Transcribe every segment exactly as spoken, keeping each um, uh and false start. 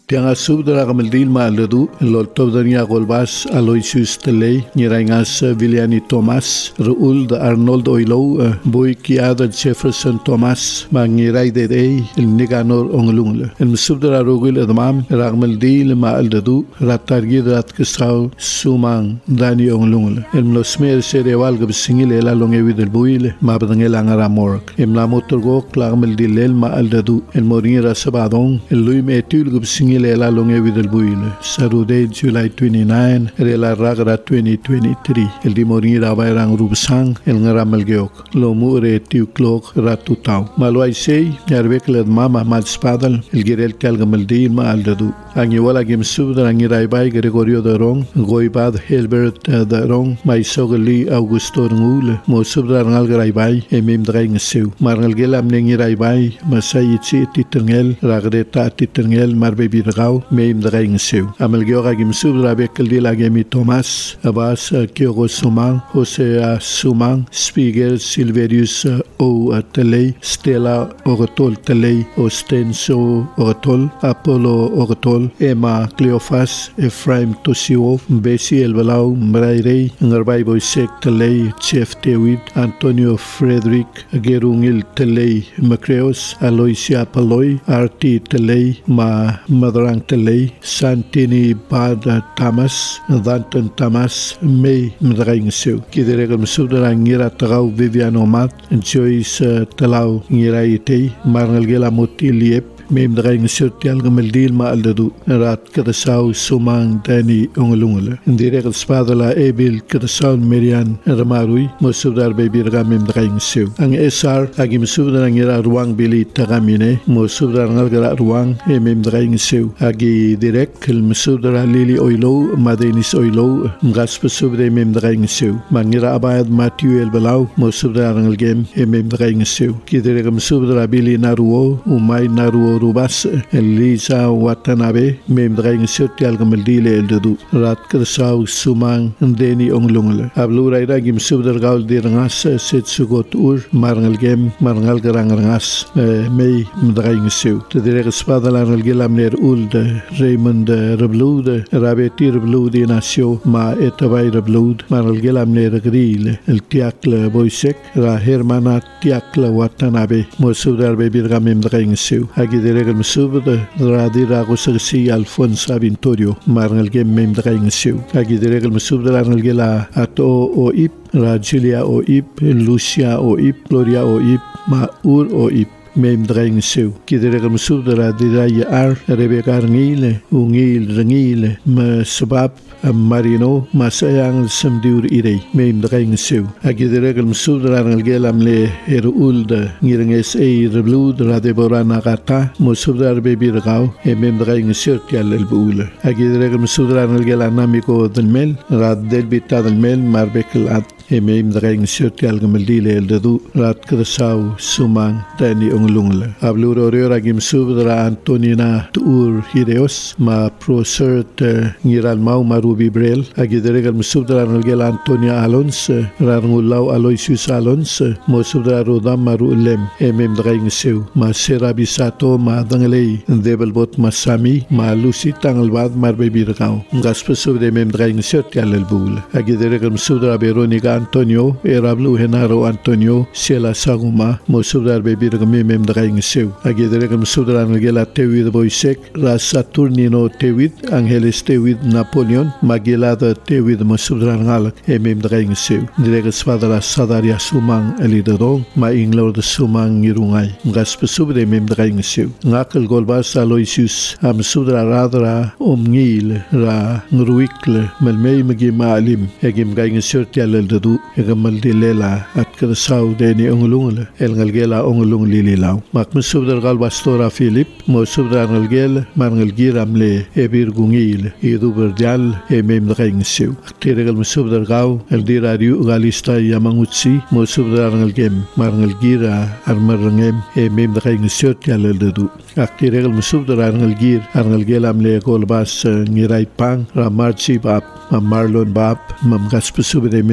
Tianga subdra kamaldil maaladu lol tobdania golbas Aloysius Telei niraingas Viliani Thomas Raul de Arnold Oilo boy kiada Jefferson Thomas mangirai de ei el niganor onglungle el subdra rogul admam ragmaldil maaladu ratargi rat kisau sumang dani onglungle el losmer serewal gabsingile la longewi del buile mabdangel angaramork em la motorgo klagmaldil el maaladu el moringa sabadon el luim etul gabsingile Lela longe videl buile Saturday July twenty-ninth rela ragra twenty twenty-three el di moringa bairang rubsang el ngaramal geok lo mure tiu clock ratu tau malwai sei yarbek led mama mal spadal el gerel talgamal di ma aldadu angi wala gem subdra angi raibai Gregorio de Rong goibad Hilbert de Rong mai sogli Augusto ngule mo subdra ngal raibai emim draing seu marngal gelam nengi raibai masai chi titengel ragreta titengel marbe Gau meim draing seu amal geora gim subra bekel di lagemi Thomas abas kyogo sumang Jose Sumang Spiegel Silverius o Telei Stella Orotol Telei Ostenso Orotol Apollo Orotol Emma Cleophas Ephraim Tosio Besi Elbalau Mrairei Ngarbai Boisek Telei Chef David Antonio Frederick Gerungil Telei Macreos Aloysia Paloi Arti Telei Ma Madrang Telei Santini Bada Tamas Danton Tamas May Mdraing Seu Kideregam Subdra Ngira Tagau Vivian Omat Joyce Talau Ngira Itei Marnal Gela Moti Liep Mem draing surtial gamaldil ma aldadu rat kadasau sumang dani ongelungele direk spadala ebil kadasau merian ramarui mosudar bebirga mem draing seu ang esar agim subdar ngira ruang bili tagamine mosudar ngalgara ruang e mem draing seu agi direk kel mosudar lili oilo madenis oilo ngas pesubde mem draing seu mangira abayad matuel belau mosudar ngalgem e mem draing seu kiderek mosudar bili naruo umay naruo Rubas Elisa Watanabe mem draing surtial gamaldile eldu rat kersau sumang deni onglungele ablura ira gim subdar gaul dirangas setsugot ur marngal gem marngal garangas mei draing seu te direk spadala gelam ner uld Raymond Rebloud Rabeti Rebloud nasio ma etavai Rebloud marngal gelam ner gril el tiakle boisek ra hermana tiakle Watanabe mo subdar be birga mem draing seu Direk Subda Radira Gossi Alfonso Vintorio Marnal Gem Mem Draing Seu Agi Direk Subda Marnal Gela Ato O Ip Rajulia O Ip Lucia O Ip Gloria O Ip Ma Ur O Ip Mem draing seu kiderek musudra diraya ar Rebecca ngile ungil ngile ma sebab marino masayang semdur irei mem draing seu agiderek musudra ngelgelam le erul de ngirnges e reblud radeborana gata musudra bebir gau mem draing seu tial elbul agiderek musudra ngelgelam namiko delmel rad delbita delmel marbekal at Emem draing surtial gamaldile eldu rat kersau sumang tani onglungle abluro rora gim subdra Antonina tur hideos ma prosert ngiral mau marubi brel agideregal subdra ngel Antonia Alons rangulau Aloysius Alons mo subdra rodam maru lem emem draing seu ma serabisato ma danglei debelbot masami ma lusi tanglbad marbe birgau gaspe subde mem draing surtial elbul agideregal subdra Veronica Antonio erablu henaro Antonio sela saguma mosudar bebir gami mem draing seu agidere gam sudar ngela tewid boisek ra Saturnino tewid Angeles tewid Napoleon magilada tewid mosudar ngal emem draing seu direk swadra sadaria sumang elidoro ma inglo de sumang ngirungai ngas pesubde mem draing seu ngakal golbas Aloysius am sudra radra omngil ra ngruikle melmei magi malim egim gaing surtial du egamal dilela at kersau deni onglungle el ngalgela onglung lililaw mak musubdar gal bastora Philip musubdar ngalgel marngal giramle ebir gungil idu berjal emem draing seu tiregal musubdar gaw el dirariu galista yamangutsi musubdar ngalgem marngal gira armarngem emem draing seu tialeldu aktiregal musubdar ngalgir arngalgelamle golbas ngirai pang ramarchi bab Marlon bab mam gaspesubde mem draing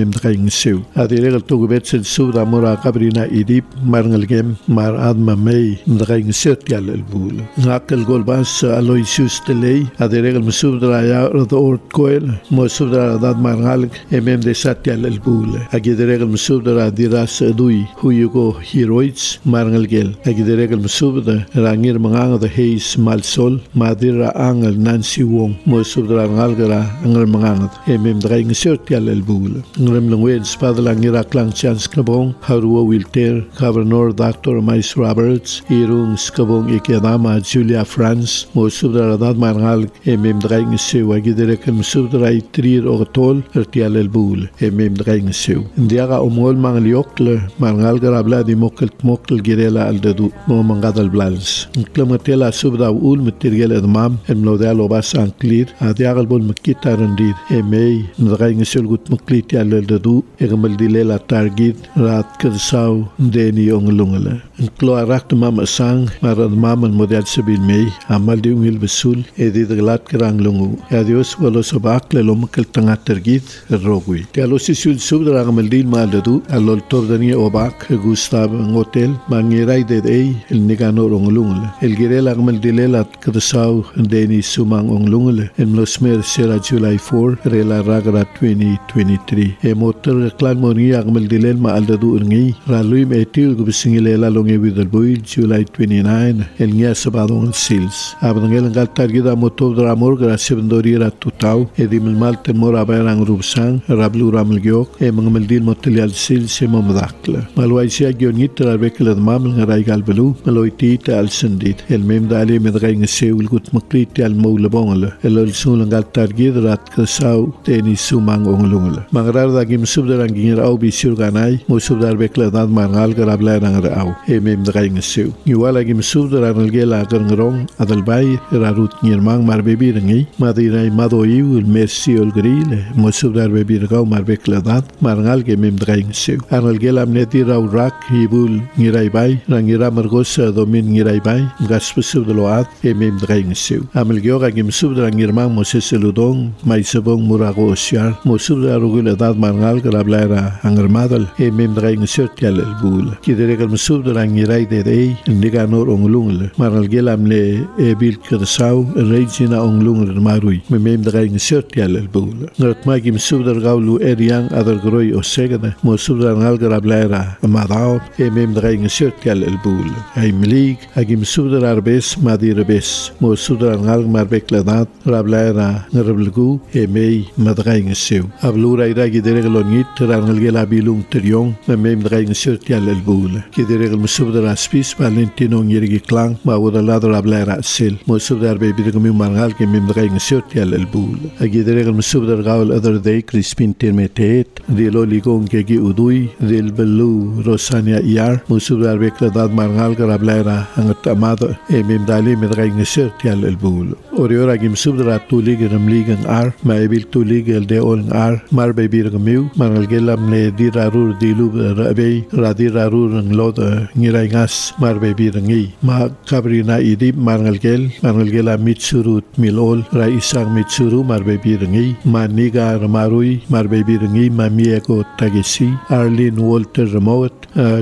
dakaing siu adiregal tugubet sen subda mura kabrina idip marngal gem mar adma may dakaing siu tial albul ngakal golbas Aloysius Telei adiregal musubda ya the ort koel musubda dad marngal emem de satial albul agideregal musubda diras dui huyugo heroids marngal gel agideregal musubda rangir manganga the heis malsol madira angal Nancy Wong musubda ngalgara angal manganga emem dakaing siu tial albul ngrem langwen spadla ngira klang chance kabong harua wilter governor Doctor Mais Roberts irung skabong ikadama Julia France musubda dad marngal emem dakaing siu agideregal musubda itrir ogtol tial albul emem dakaing siu ndiaga umol mangliokle marngal garabla di mokkel mokkel girela aldadu mo mangadal blans klamatela subda ul material admam emlodal obas anclir adiagal bol makita rendir emei dakaing siu gut makliti aldadu egamal dilela target rat kersaw deni onglungala klo arak mama sang marad mama model sabil mei amal di ungil besul edi daglat kerang lungu adios walo sobak le lomakal tanga target rogui kalo sisul subda amal dil maladu alol tordani obak Gustav hotel mangirai de ei el nigano onglungala el girela amal dilela kersaw deni sumang onglungala en losmer sera July four rela ragra twenty twenty-three e motor klan moni amal dilel ma aldadu ngi ralui metil gubsingilela longe vidal boy July twenty-nine el ngia sabadon sils abangel ngal targida motor dramor gracia vendori ra tutau edim mal temor aberang rubsang rablu ramel gyok e mangamel dil motel sils e mamadakla malwai sia gyonit rabekla mam ngarai galbelu maloiti ta al sendit el mem dali medgaing seul gut makrit al mawlabongla el sul ngal targid rat kasaw teni sumang onglungla mangrar da gim subdarang ngir au bisur ganai mo subdar bekla dad marngal garabla rang au emem dagaing siu niwala gim subdar ngalgela garngrong adalbay rarut nirmang mar bebi rangi madirai madoi ul merci ol gril mo subdar bebi ragau mar bekla dad marngal ge mem dagaing siu ngalgela amneti rau rak hibul ngirai bay rangira margos domin ngirai bay gas subdaloat emem dagaing siu amelgyoga gim subdar ngirmang mo seseludong mai sabong murago siar mo subdar rugul dad marngal garabla ra angarmadal emem dagaing siu tial albul kideregal musubdar ngirai de dei niganor onglungla maral gelam le ebil kersaw regina onglungla marui memem dagaing siu tial albul ngat ma gim subdar gawlu eriang adar groi osegada mo subdar ngal garabla ra madao emem dagaing siu tial albul ay mlig agim subdar arbes madir bes mo subdar ngal marbek ladat rabla ra ngarblgu emei madagaing siu ablura ira kideregal onit rangal gela bilung triong memem dagaing siu tial albul kideregal musubdar aspis valentino ngirgi klang ma wudalad rabla ra sel mo subdar be bidgmi marngal ke mem dagaing siu tial albul agideregal musubdar gawl other day crispin termetet dilo ligong ke gi udui del belu rosania yar musubdar bekla dad marngal garabla ra angat amad emem dali me dagaing siu tial albul oriora gim subdar tulig ramligan ar ma ebil tulig el de ol ar mar be birgmiu marngal gelam le dirarur dilu rabe radirarur nglod ngirai ngas mar be birngi ma kabrina idip marngal gel marngal gela mitsurut milol ra isang mitsuru mar be birngi ma niga marui mar be birngi ma mieko tagesi Arlene Walter Remote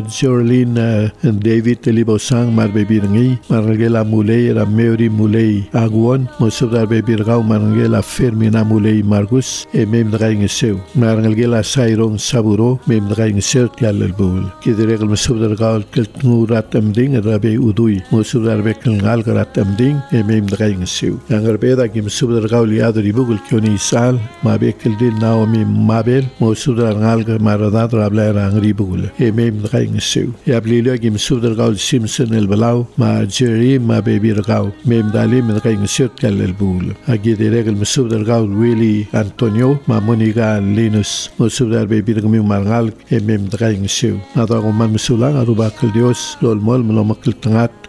Jorlin David Libosang mar be birngi marngal gela mulei ra Mary mulei agwon musubdar be birgau marngal gela Fermina mulei Margus e mem dagaing seu marngal gela Sairong Saburo mem dagaing seu tial albul kideregal musubdar gaul keltnurat amding rabe udui musubdar be ngal garat amding e mem dagaing seu angar beda gim subdar gaul yadri bugul kyoni sal ma be keldil Naomi Mabel musubdar ngal maradat rabla rangri bugul e mem dagaing seu yablilo gim subdar gaul Simpson el balau ma Jerry ma be birgau mem dali mem dagaing seu tial albul agideregal musubdar gaul Willie Antonio ma Moniga Linus musubdar be birgmi marngal e mem dagaing seu nadago man musulang aruba keldios lol mol mlomakil tangat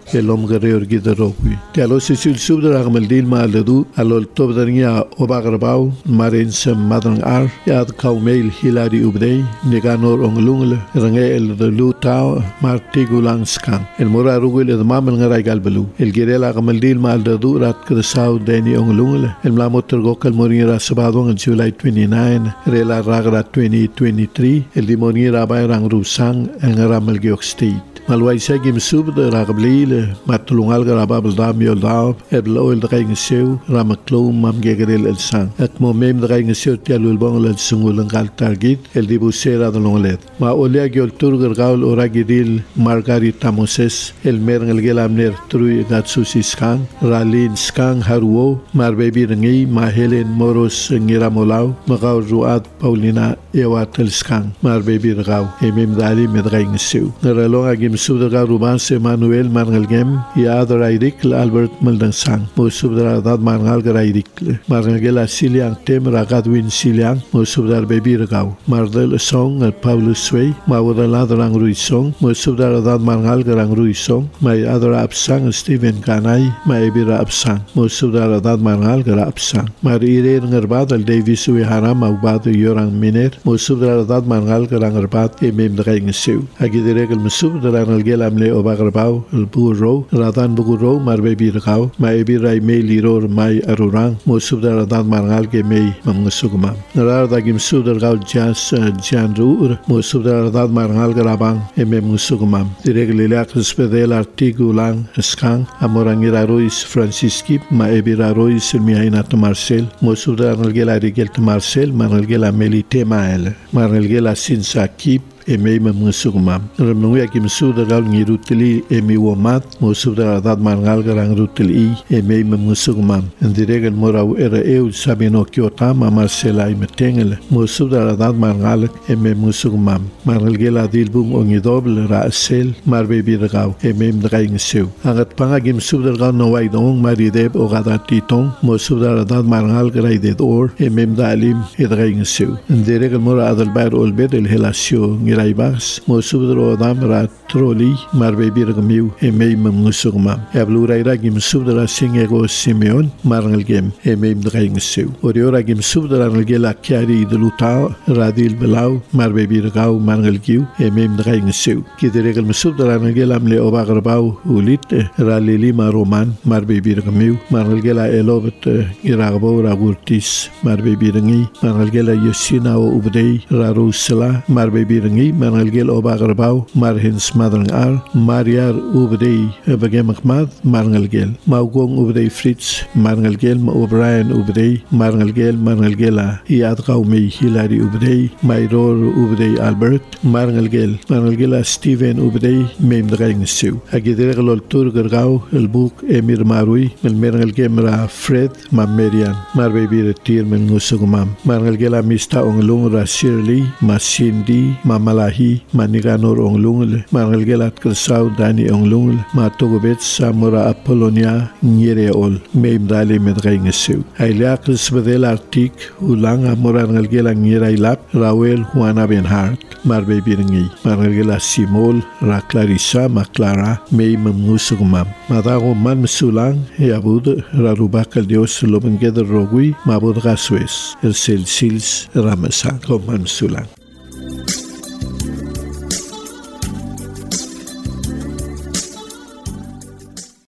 elom gareor gidarogui tialo sisil subdar agmaldil ma aladu alol tobdania obagrabau marins madang ar yad kaumail hilari ubdei neganor onglungle range el lutao martigulang skang el mora rugul el mamel ngarai galbelu el girela agmaldil ma aladu rat krsau deni onglungle el mlamotter gokal morinra sabadong July twenty-ninth rela ragra twenty twenty-three el dimonira bayrang rusang el ngaramel Georg State malwaisa gim sub de ragblil matulungal garabab dam yol daw ebl oil de ging sew ramaklo mam gegrel el sang at mo mem de ging sew tialul bong el sungul ngal target el dibusera de longlet ma olia gol turger gaul oragidil margarita moses el merngel gelamner trui gatsusi skang ralin skang harwo mar baby ngi ma helen moros ngira molaw ma gaw ruat paulina ewatel skang mar baby gaw emem dali med ging sew ngerelong agim subdra Rubans Emmanuel Marngelgem Yad Raidik Albert Meldansang mo subdra dad Marngal Raidik Marngela Siliang Tem Ragadwin Siliang mo subdra Baby Ragaw Mardel Song Paulus Sway Mawala Rang Ruisong mo subdra dad Marngal Rang Ruisong may adra Absang Stephen Kanay may Ebira Absang mo subdra dad Marngal Gara Absang Mar Ire Ngerbad Al Davis Uihara Magbad Yorang Miner mo subdra dad Marngal Garang Ngerbad Emem Dagaing Sew Agidirek El Musubdra الجيل عملي أبغرباو البورو رادان بورو مربي بيرقاو ما يبي راي مي ليرور ماي أروران موسوب در رادان مرغال كي مي ممسوغمام نرار داكيم سوب در غاو جاس جان رور موسوب در رادان مرغال كرابان إمي مسوغمام ديريك ليلاك سبديل أرتيغولان اسكان أمورانغي رارويس فرانسيسكي ما يبي رارويس الميهينا تمارسيل موسوب در الجيل أريجيل تمارسيل مرغال ميلي تيمايل مرغال سينساكيب emi mamsugmam ramnu yakim suda gal ngirutli emi womat musuda dad mangal garang rutli emi mamsugmam ndiregan morau era eu sabino kyota mamarcela imetengel musuda dad mangal emi musugmam mangal gela dilbum ongidobl rasel marbe birgaw emi mdraing seu angat pangagim suda gal no waidong marideb ogada titon musuda dad mangal graided or emi mdalim idraing seu ndiregan mora adalbar olbed el helasio Raibas, Mosubro Damra Troli, Marbe Birgamiu, Emei Musugma, Abluraira Gim Subdra Singego Simeon, Marnelgem, Emei Draing Seu, Oriora Gim Subdra Nagela Kiari de Luta, Radil Belau, Marbe Birgau, Marnelgiu, Emei Draing Seu, Kideregal Musubdra Nagelam Le Obagrabau, Ulit, Ralilima Roman, Marbe Birgamiu, Marnelgela Elobet, Iragbo Ragurtis, Marbe Birngi, Marnelgela Yosina Ubdei, Rarusela, Marbe Birngi, Marnelgel Obagrabau, Marhins Madang Ar, Mariar Ubdei, Bagemakmad, Marnelgel, Maugong Ubdei Fritz, Marnelgel, O'Brien Ubdei, Marnelgel, Marnelgela, Iadgaumi, Hilary Ubdei, Mayror Ubdei Albert, Marnelgel, Marnelgela Steven Ubdei, Mem Draing Seu, Agidergel Turgergau, El Book Emir Marui, El Marnelgemra Fred, Mamerian, Marbebi Tir Men Nusugumam, Marnelgela Mista Onglung Shirley, Masindi, Mamalahi, Maniganor Onglungle, Marnelgelat Kersau Dani Onglungle, Matogobet Samora Apollonia, Nyereol, Mem Dali Medring Seu. Aileak Sbedel Artik, Ulanga Moranelgela Nyerailap, Rawel Juana Benhart, Marbe Biringi, Marnelgela Simol, Raklarisa, Maclara, Mem Musugumam, Madago Man Sulang, Yabud, Rarubakal Dios Lobengeder Rogui, Mabud Gaswes, El Sel Sils, Ramasan, Coman Sulang.